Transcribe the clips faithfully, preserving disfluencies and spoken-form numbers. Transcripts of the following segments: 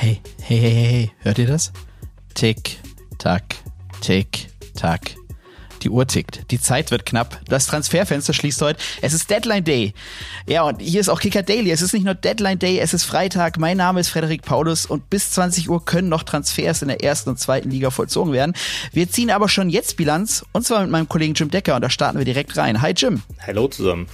Hey, hey, hey, hey, hey, hört ihr das? Tick, tack, tick, tack. Die Uhr tickt, die Zeit wird knapp, das Transferfenster schließt heute, es ist Deadline Day. Ja, und hier ist auch Kicker Daily, es ist nicht nur Deadline Day, es ist Freitag, mein Name ist Frederik Paulus und bis zwanzig Uhr können noch Transfers in der ersten und zweiten Liga vollzogen werden. Wir ziehen aber schon jetzt Bilanz und zwar mit meinem Kollegen Jim Decker und da starten wir direkt rein. Hi Jim. Hallo zusammen.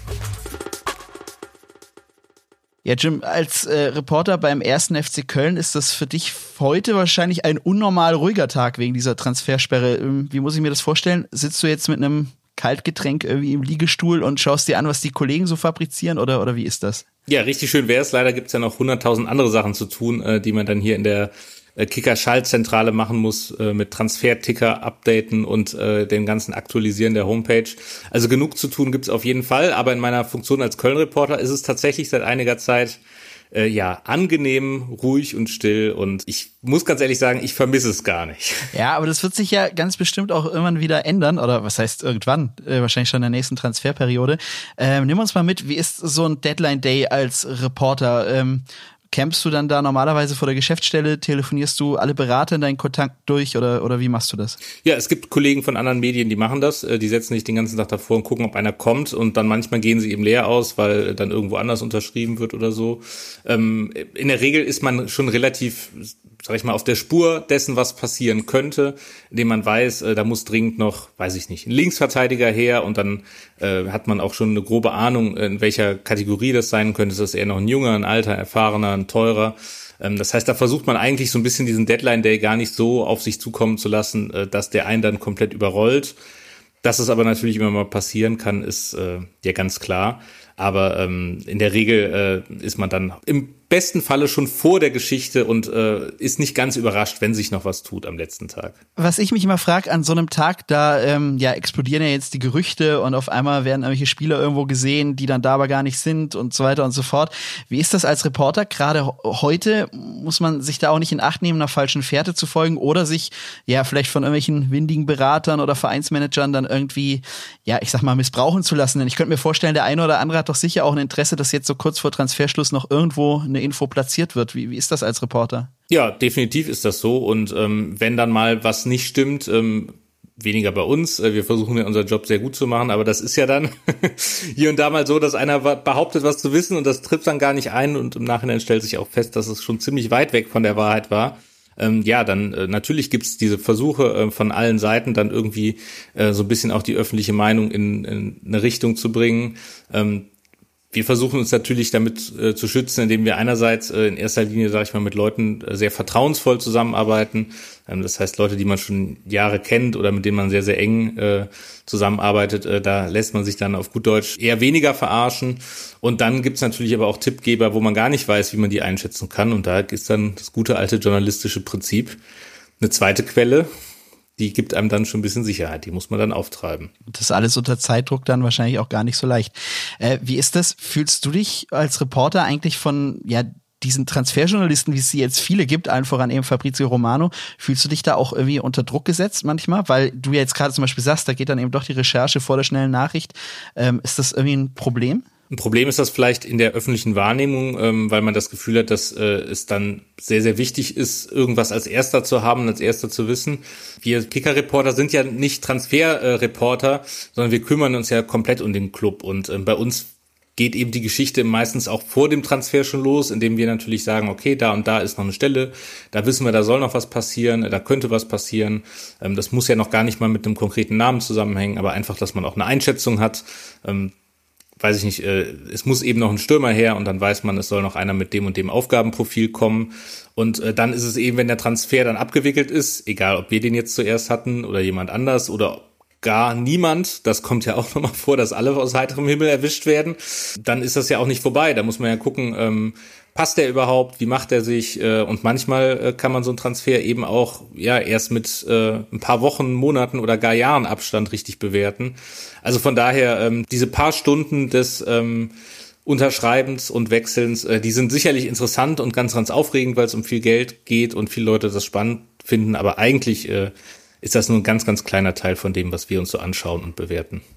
Ja, Jim, als äh, Reporter beim ersten F C Köln ist das für dich heute wahrscheinlich ein unnormal ruhiger Tag wegen dieser Transfersperre. Wie muss ich mir das vorstellen? Sitzt du jetzt mit einem Kaltgetränk irgendwie im Liegestuhl und schaust dir an, was die Kollegen so fabrizieren oder, oder wie ist das? Ja, richtig schön wäre es. Leider gibt's ja noch hunderttausend andere Sachen zu tun, äh, die man dann hier in der Kicker-Schaltzentrale machen muss, äh, mit Transfer-Ticker updaten und äh, dem ganzen Aktualisieren der Homepage. Also genug zu tun gibt's auf jeden Fall, aber in meiner Funktion als Köln-Reporter ist es tatsächlich seit einiger Zeit äh, ja angenehm, ruhig und still und ich muss ganz ehrlich sagen, ich vermisse es gar nicht. Ja, aber das wird sich ja ganz bestimmt auch irgendwann wieder ändern oder was heißt irgendwann? Äh, wahrscheinlich schon in der nächsten Transferperiode. Ähm, nimm uns mal mit, wie ist so ein Deadline-Day als Reporter? Ähm, Campst du dann da normalerweise vor der Geschäftsstelle? Telefonierst du alle Berater in deinen Kontakt durch oder oder wie machst du das? Ja, es gibt Kollegen von anderen Medien, die machen das. Die setzen sich den ganzen Tag davor und gucken, ob einer kommt und dann manchmal gehen sie eben leer aus, weil dann irgendwo anders unterschrieben wird oder so. In der Regel ist man schon relativ, sag ich mal, auf der Spur dessen, was passieren könnte, indem man weiß, da muss dringend noch, weiß ich nicht, ein Linksverteidiger her und dann äh, hat man auch schon eine grobe Ahnung, in welcher Kategorie das sein könnte. Ist das eher noch ein junger, ein alter, erfahrener, ein teurer? Ähm, das heißt, da versucht man eigentlich so ein bisschen diesen Deadline-Day gar nicht so auf sich zukommen zu lassen, äh, dass der einen dann komplett überrollt. Dass es aber natürlich immer mal passieren kann, ist äh, ja ganz klar. Aber ähm, in der Regel äh, ist man dann im besten Falle schon vor der Geschichte und äh, ist nicht ganz überrascht, wenn sich noch was tut am letzten Tag. Was ich mich immer frage, an so einem Tag, da ähm, ja explodieren ja jetzt die Gerüchte und auf einmal werden irgendwelche Spieler irgendwo gesehen, die dann da aber gar nicht sind und so weiter und so fort. Wie ist das als Reporter? Gerade heute muss man sich da auch nicht in Acht nehmen, einer falschen Fährte zu folgen oder sich ja vielleicht von irgendwelchen windigen Beratern oder Vereinsmanagern dann irgendwie, ja ich sag mal, missbrauchen zu lassen. Denn ich könnte mir vorstellen, der eine oder andere hat doch sicher auch ein Interesse, dass jetzt so kurz vor Transferschluss noch irgendwo eine Info platziert wird. Wie, wie ist das als Reporter? Ja, definitiv ist das so. Und ähm, wenn dann mal was nicht stimmt, ähm, weniger bei uns, äh, wir versuchen ja unseren Job sehr gut zu machen, aber das ist ja dann hier und da mal so, dass einer behauptet, was zu wissen und das trifft dann gar nicht ein und im Nachhinein stellt sich auch fest, dass es schon ziemlich weit weg von der Wahrheit war. Ähm, ja, dann äh, natürlich gibt's diese Versuche äh, von allen Seiten, dann irgendwie äh, so ein bisschen auch die öffentliche Meinung in, in eine Richtung zu bringen. Ähm, Wir versuchen uns natürlich damit äh, zu schützen, indem wir einerseits äh, in erster Linie, sage ich mal, mit Leuten äh, sehr vertrauensvoll zusammenarbeiten. Ähm, das heißt, Leute, die man schon Jahre kennt oder mit denen man sehr, sehr eng äh, zusammenarbeitet, äh, da lässt man sich dann auf gut Deutsch eher weniger verarschen. Und dann gibt's natürlich aber auch Tippgeber, wo man gar nicht weiß, wie man die einschätzen kann. Und da ist dann das gute alte journalistische Prinzip. Eine zweite Quelle, die gibt einem dann schon ein bisschen Sicherheit, die muss man dann auftreiben. Das alles unter Zeitdruck dann wahrscheinlich auch gar nicht so leicht. Äh, wie ist das? Fühlst du dich als Reporter eigentlich von ja diesen Transferjournalisten, wie es sie jetzt viele gibt, allen voran eben Fabrizio Romano, fühlst du dich da auch irgendwie unter Druck gesetzt manchmal? Weil du ja jetzt gerade zum Beispiel sagst, da geht dann eben doch die Recherche vor der schnellen Nachricht. Ähm, ist das irgendwie ein Problem? Ein Problem ist das vielleicht in der öffentlichen Wahrnehmung, ähm, weil man das Gefühl hat, dass äh, es dann sehr, sehr wichtig ist, irgendwas als Erster zu haben, als Erster zu wissen. Wir Kicker-Reporter sind ja nicht Transfer-Reporter, sondern wir kümmern uns ja komplett um den Club. Und äh, bei uns geht eben die Geschichte meistens auch vor dem Transfer schon los, indem wir natürlich sagen, okay, da und da ist noch eine Stelle, da wissen wir, da soll noch was passieren, da könnte was passieren. Ähm, das muss ja noch gar nicht mal mit einem konkreten Namen zusammenhängen, aber einfach, dass man auch eine Einschätzung hat. Ähm, weiß ich nicht, äh, es muss eben noch ein Stürmer her und dann weiß man, es soll noch einer mit dem und dem Aufgabenprofil kommen und äh, dann ist es eben, wenn der Transfer dann abgewickelt ist, egal ob wir den jetzt zuerst hatten oder jemand anders oder gar niemand, das kommt ja auch nochmal vor, dass alle aus heiterem Himmel erwischt werden, dann ist das ja auch nicht vorbei, da muss man ja gucken, ähm, passt der überhaupt, wie macht er sich äh, und manchmal äh, kann man so einen Transfer eben auch ja erst mit äh, ein paar Wochen, Monaten oder gar Jahren Abstand richtig bewerten. Also von daher, ähm, diese paar Stunden des ähm, Unterschreibens und Wechselns, äh, die sind sicherlich interessant und ganz, ganz aufregend, weil es um viel Geld geht und viele Leute das spannend finden, aber eigentlich äh, ist das nur ein ganz, ganz kleiner Teil von dem, was wir uns so anschauen und bewerten.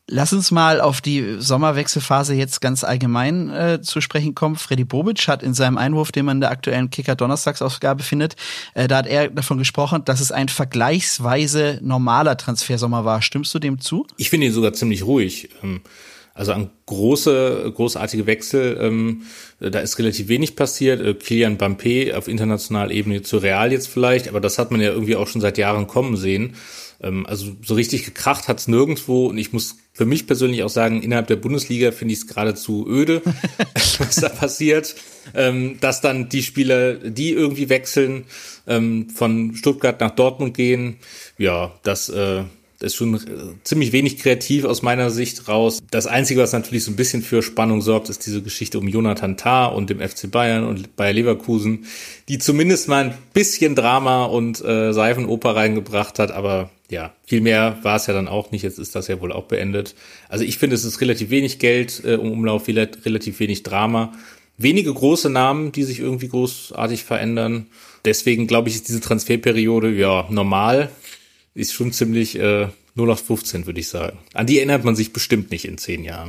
Lass uns mal auf die Sommerwechselphase jetzt ganz allgemein äh, zu sprechen kommen. Freddy Bobic hat in seinem Einwurf, den man in der aktuellen Kicker-Donnerstagsausgabe findet, äh, da hat er davon gesprochen, dass es ein vergleichsweise normaler Transfersommer war. Stimmst du dem zu? Ich finde ihn sogar ziemlich ruhig. Also an große, großartige Wechsel, ähm, da ist relativ wenig passiert. Äh, Kylian Mbappé auf internationaler Ebene zu Real jetzt vielleicht, aber das hat man ja irgendwie auch schon seit Jahren kommen sehen. Ähm, also so richtig gekracht hat's nirgendwo und ich muss für mich persönlich auch sagen, innerhalb der Bundesliga finde ich es geradezu öde, was da passiert, ähm, dass dann die Spieler, die irgendwie wechseln, ähm, von Stuttgart nach Dortmund gehen, ja, das äh, Das ist schon ziemlich wenig kreativ aus meiner Sicht raus. Das Einzige, was natürlich so ein bisschen für Spannung sorgt, ist diese Geschichte um Jonathan Tah und dem F C Bayern und Bayer Leverkusen, die zumindest mal ein bisschen Drama und äh, Seifenoper reingebracht hat. Aber ja, viel mehr war es ja dann auch nicht. Jetzt ist das ja wohl auch beendet. Also ich finde, es ist relativ wenig Geld äh, im Umlauf, relativ wenig Drama. Wenige große Namen, die sich irgendwie großartig verändern. Deswegen glaube ich, ist diese Transferperiode ja normal. Ist schon ziemlich äh, null acht fünfzehn, würde ich sagen. An die erinnert man sich bestimmt nicht in zehn Jahren.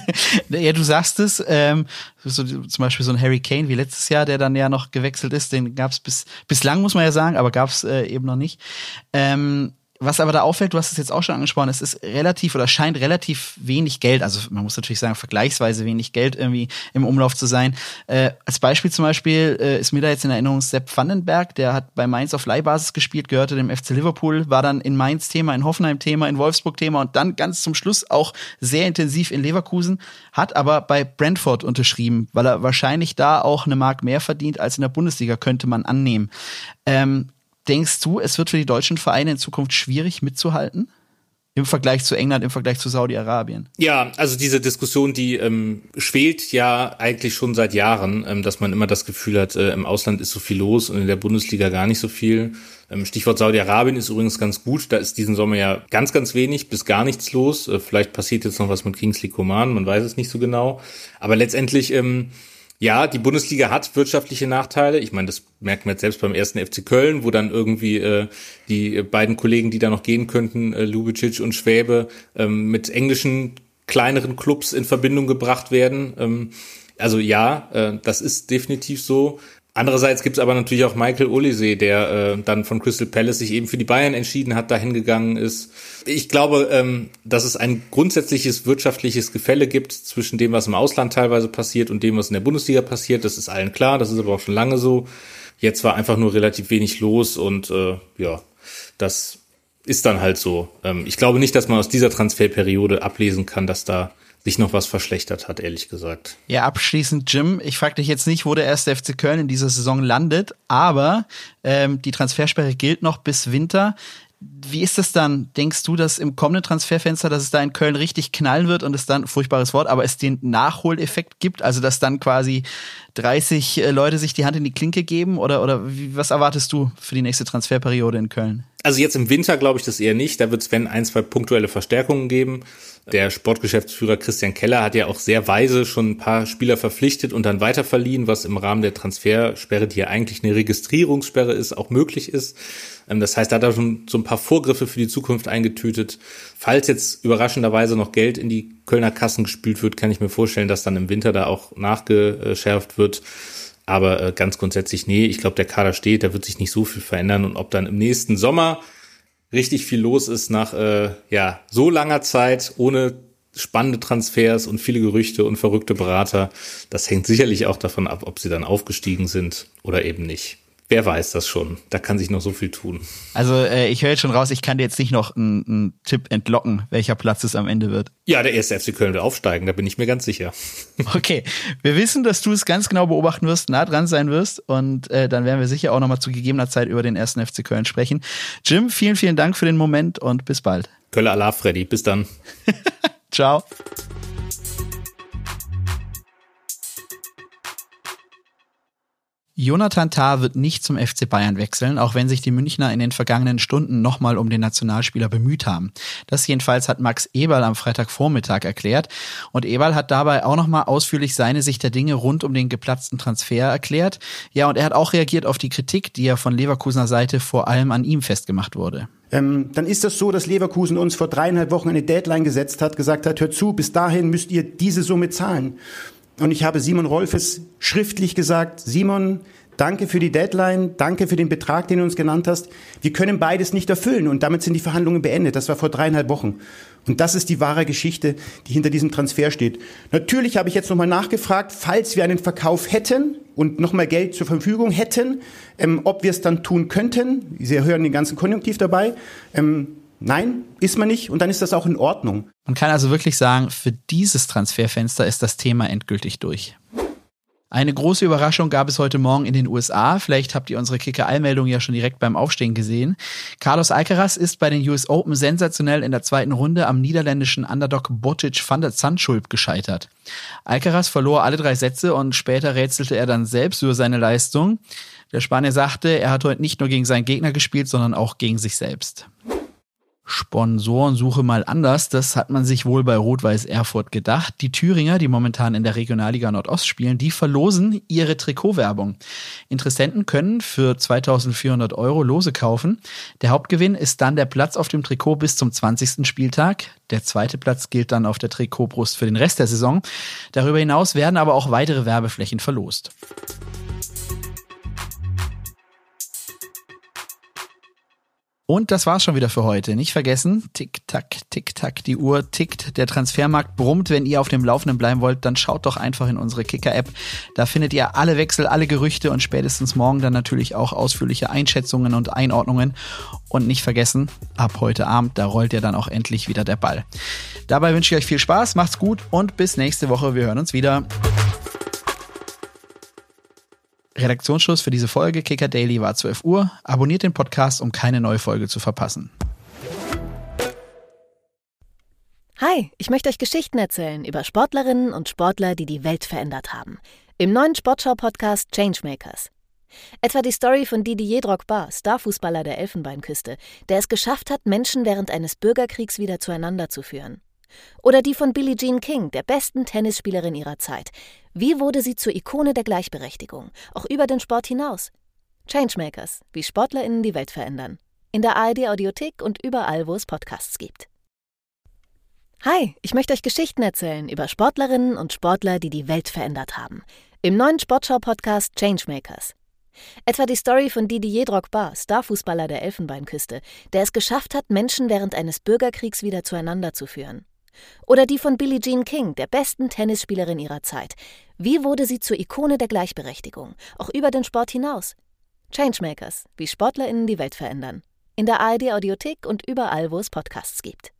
Ja, du sagst es, ähm, so, zum Beispiel so ein Harry Kane wie letztes Jahr, der dann ja noch gewechselt ist, den gab es bis bislang, muss man ja sagen, aber gab es äh, eben noch nicht. Ähm, Was aber da auffällt, du hast es jetzt auch schon angesprochen, es ist relativ oder scheint relativ wenig Geld, also man muss natürlich sagen, vergleichsweise wenig Geld irgendwie im Umlauf zu sein. Äh, als Beispiel zum Beispiel äh, ist mir da jetzt in Erinnerung Sepp Vandenberg, der hat bei Mainz auf Leihbasis gespielt, gehörte dem F C Liverpool, war dann in Mainz Thema, in Hoffenheim Thema, in Wolfsburg Thema und dann ganz zum Schluss auch sehr intensiv in Leverkusen, hat aber bei Brentford unterschrieben, weil er wahrscheinlich da auch eine Mark mehr verdient als in der Bundesliga, könnte man annehmen. Ähm, Denkst du, es wird für die deutschen Vereine in Zukunft schwierig mitzuhalten? Im Vergleich zu England, im Vergleich zu Saudi-Arabien? Ja, also diese Diskussion, die ähm, schwelt ja eigentlich schon seit Jahren, ähm, dass man immer das Gefühl hat, äh, im Ausland ist so viel los und in der Bundesliga gar nicht so viel. Ähm, Stichwort Saudi-Arabien ist übrigens ganz gut. Da ist diesen Sommer ja ganz, ganz wenig bis gar nichts los. Äh, vielleicht passiert jetzt noch was mit Kingsley Coman, man weiß es nicht so genau. Aber letztendlich... Ähm, Ja, die Bundesliga hat wirtschaftliche Nachteile. Ich meine, das merkt man jetzt selbst beim ersten F C Köln, wo dann irgendwie äh, die beiden Kollegen, die da noch gehen könnten, äh, Lubicic und Schwäbe, ähm, mit englischen kleineren Clubs in Verbindung gebracht werden. Ähm, also ja, äh, das ist definitiv so. Andererseits gibt's aber natürlich auch Michael Olise, der äh, dann von Crystal Palace sich eben für die Bayern entschieden hat, dahin gegangen ist. Ich glaube, ähm, dass es ein grundsätzliches wirtschaftliches Gefälle gibt zwischen dem, was im Ausland teilweise passiert und dem, was in der Bundesliga passiert. Das ist allen klar, das ist aber auch schon lange so. Jetzt war einfach nur relativ wenig los und äh, ja, das ist dann halt so. Ähm, ich glaube nicht, dass man aus dieser Transferperiode ablesen kann, dass da sich noch was verschlechtert hat, ehrlich gesagt. Ja, abschließend, Jim, ich frage dich jetzt nicht, wo der erste F C Köln in dieser Saison landet, aber ähm, die Transfersperre gilt noch bis Winter. Wie ist das dann? Denkst du, dass im kommenden Transferfenster, dass es da in Köln richtig knallen wird und es dann, furchtbares Wort, aber es den Nachholeffekt gibt? Also, dass dann quasi dreißig Leute sich die Hand in die Klinke geben? Oder, oder wie, was erwartest du für die nächste Transferperiode in Köln? Also jetzt im Winter glaube ich das eher nicht. Da wird es, wenn, ein, zwei punktuelle Verstärkungen geben. Der Sportgeschäftsführer Christian Keller hat ja auch sehr weise schon ein paar Spieler verpflichtet und dann weiterverliehen, was im Rahmen der Transfersperre, die ja eigentlich eine Registrierungssperre ist, auch möglich ist. Das heißt, da hat er schon so ein paar Vorgriffe für die Zukunft eingetütet. Falls jetzt überraschenderweise noch Geld in die Kölner Kassen gespült wird, kann ich mir vorstellen, dass dann im Winter da auch nachgeschärft wird. Aber äh, ganz grundsätzlich, nee, ich glaube, der Kader steht, da wird sich nicht so viel verändern. Und ob dann im nächsten Sommer richtig viel los ist nach äh, ja so langer Zeit, ohne spannende Transfers und viele Gerüchte und verrückte Berater, das hängt sicherlich auch davon ab, ob sie dann aufgestiegen sind oder eben nicht. Wer weiß das schon? Da kann sich noch so viel tun. Also äh, ich höre jetzt schon raus, ich kann dir jetzt nicht noch einen, einen Tipp entlocken, welcher Platz es am Ende wird. Ja, der erste F C Köln wird aufsteigen, da bin ich mir ganz sicher. Okay, wir wissen, dass du es ganz genau beobachten wirst, nah dran sein wirst und äh, dann werden wir sicher auch nochmal zu gegebener Zeit über den ersten F C Köln sprechen. Jim, vielen, vielen Dank für den Moment und bis bald. Kölle Allah, Freddy, bis dann. Ciao. Jonathan Tah wird nicht zum F C Bayern wechseln, auch wenn sich die Münchner in den vergangenen Stunden nochmal um den Nationalspieler bemüht haben. Das jedenfalls hat Max Eberl am Freitagvormittag erklärt. Und Eberl hat dabei auch nochmal ausführlich seine Sicht der Dinge rund um den geplatzten Transfer erklärt. Ja, und er hat auch reagiert auf die Kritik, die ja von Leverkusener Seite vor allem an ihm festgemacht wurde. ähm, dann ist das so, dass Leverkusen uns vor dreieinhalb Wochen eine Deadline gesetzt hat, gesagt hat, hört zu, bis dahin müsst ihr diese Summe zahlen. Und ich habe Simon Rolfes schriftlich gesagt, Simon, danke für die Deadline, danke für den Betrag, den du uns genannt hast. Wir können beides nicht erfüllen und damit sind die Verhandlungen beendet. Das war vor dreieinhalb Wochen. Und das ist die wahre Geschichte, die hinter diesem Transfer steht. Natürlich habe ich jetzt nochmal nachgefragt, falls wir einen Verkauf hätten und nochmal Geld zur Verfügung hätten, ähm, ob wir es dann tun könnten. Sie hören den ganzen Konjunktiv dabei. Ähm, nein, ist man nicht und dann ist das auch in Ordnung. Man kann also wirklich sagen, für dieses Transferfenster ist das Thema endgültig durch. Eine große Überraschung gab es heute Morgen in den U S A. Vielleicht habt ihr unsere Kicker-Eilmeldung ja schon direkt beim Aufstehen gesehen. Carlos Alcaraz ist bei den U S Open sensationell in der zweiten Runde am niederländischen Underdog Botic van der Zandschulp gescheitert. Alcaraz verlor alle drei Sätze und später rätselte er dann selbst über seine Leistung. Der Spanier sagte, er hat heute nicht nur gegen seinen Gegner gespielt, sondern auch gegen sich selbst. Sponsorensuche mal anders, das hat man sich wohl bei Rot-Weiß Erfurt gedacht. Die Thüringer, die momentan in der Regionalliga Nordost spielen, die verlosen ihre Trikotwerbung. Interessenten können für zweitausendvierhundert Euro Lose kaufen. Der Hauptgewinn ist dann der Platz auf dem Trikot bis zum zwanzigsten Spieltag. Der zweite Platz gilt dann auf der Trikotbrust für den Rest der Saison. Darüber hinaus werden aber auch weitere Werbeflächen verlost. Und das war's schon wieder für heute. Nicht vergessen, tick-tack, tick-tack, die Uhr tickt, der Transfermarkt brummt. Wenn ihr auf dem Laufenden bleiben wollt, dann schaut doch einfach in unsere Kicker-App. Da findet ihr alle Wechsel, alle Gerüchte und spätestens morgen dann natürlich auch ausführliche Einschätzungen und Einordnungen. Und nicht vergessen, ab heute Abend, da rollt ja dann auch endlich wieder der Ball. Dabei wünsche ich euch viel Spaß, macht's gut und bis nächste Woche. Wir hören uns wieder. Redaktionsschluss für diese Folge Kicker Daily war zwölf Uhr. Abonniert den Podcast, um keine neue Folge zu verpassen. Hi, ich möchte euch Geschichten erzählen über Sportlerinnen und Sportler, die die Welt verändert haben. Im neuen Sportschau-Podcast Changemakers. Etwa die Story von Didier Drogba, Starfußballer der Elfenbeinküste, der es geschafft hat, Menschen während eines Bürgerkriegs wieder zueinander zu führen. Oder die von Billie Jean King, der besten Tennisspielerin ihrer Zeit. Wie wurde sie zur Ikone der Gleichberechtigung, auch über den Sport hinaus? Changemakers, wie SportlerInnen die Welt verändern. In der A R D-Audiothek und überall, wo es Podcasts gibt. Hi, ich möchte euch Geschichten erzählen über Sportlerinnen und Sportler, die die Welt verändert haben. Im neuen Sportschau-Podcast Changemakers. Etwa die Story von Didier Drogba, Starfußballer der Elfenbeinküste, der es geschafft hat, Menschen während eines Bürgerkriegs wieder zueinander zu führen. Oder die von Billie Jean King, der besten Tennisspielerin ihrer Zeit. Wie wurde sie zur Ikone der Gleichberechtigung, auch über den Sport hinaus? Changemakers, wie SportlerInnen die Welt verändern. In der A R D-Audiothek und überall, wo es Podcasts gibt.